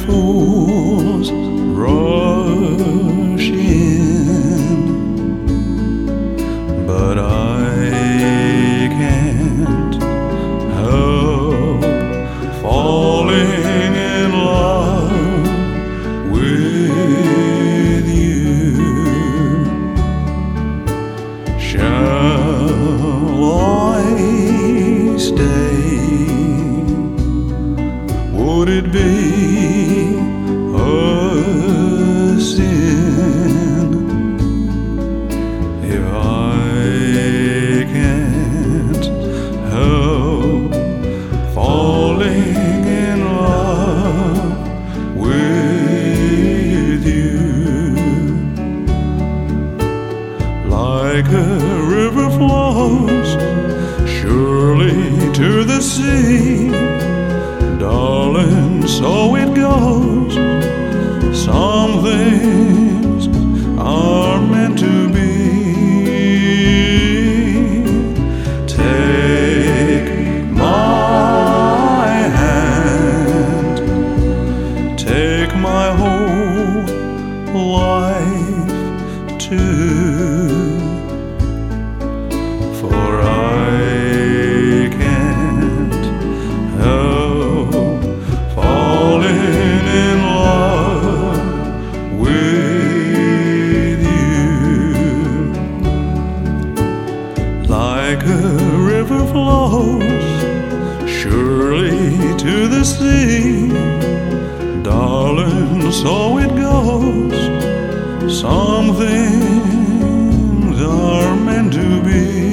fools rush in, but I can't help falling in love with you. Shall I stay? Would it be a sin if I can't help falling in love with you? Like a river flows surely to the sea, darling, so it goes. Some things are meant to be. Take my hand, take my whole life too, for I can't help falling in love with you. Like a river flows surely to the sea, darling, so it goes. Some things are meant to be.